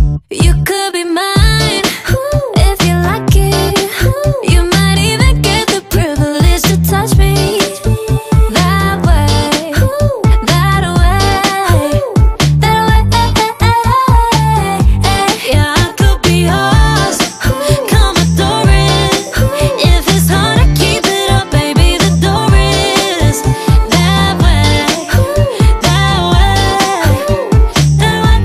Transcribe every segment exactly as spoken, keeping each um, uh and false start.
You could be mine if you like it. You might even get the privilege to touch me that way, that way, that way. Yeah, I could be yours. Come adore it. If it's hard to keep it up, baby, the door is that way, that way, that way.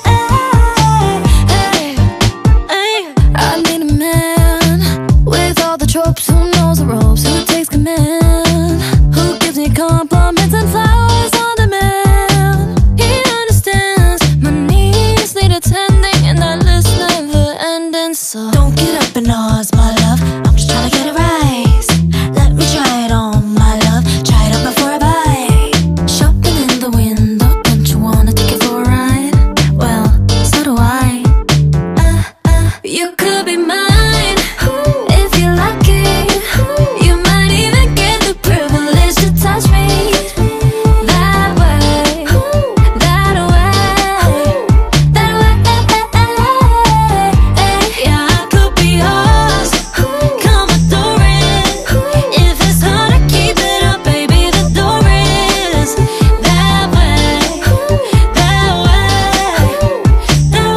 I need a man with all the tropes, who knows the ropes, who takes command, who gives me compliments and flowers on demand. He understands my needs need attending, and that list never ending. So don't get up in arms, my love. I'm just trying to get it right. Let me try it on, my love. Try it on before I buy. Shopping in the window, don't you wanna take it for a ride? Well, so do I. Uh, uh, you could be mine if you like it. You might even get the privilege to touch me that way, that way, that way. Yeah, I could be yours. Come adore it. If it's hard to keep it up, baby, the door is that way, that way, that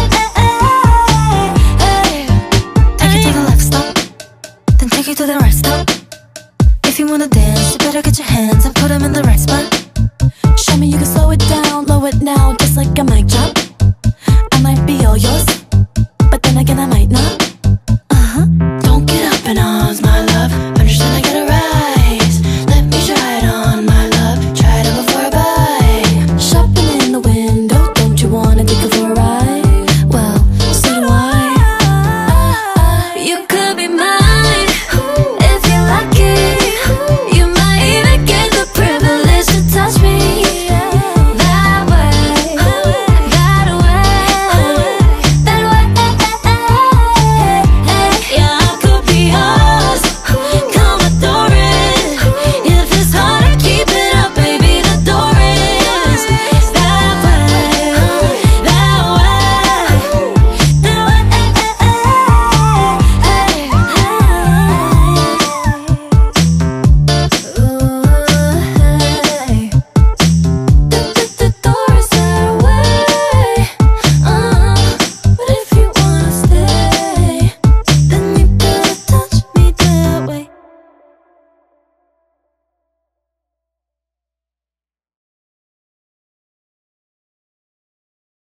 way. Take you to the left, stop, then take you to the right, stop. If you wanna dance, you better get your hands and put them in the right spot. Show me you can slow it down, low it now, just like a mic drop. I might be all yours, but then again I might not. Uh-huh. Don't get up in arms, my love. I'm just trying to get it right. Let me try it on, my love. Try it on before I buy. Shopping in the window, don't you wanna take it for a ride?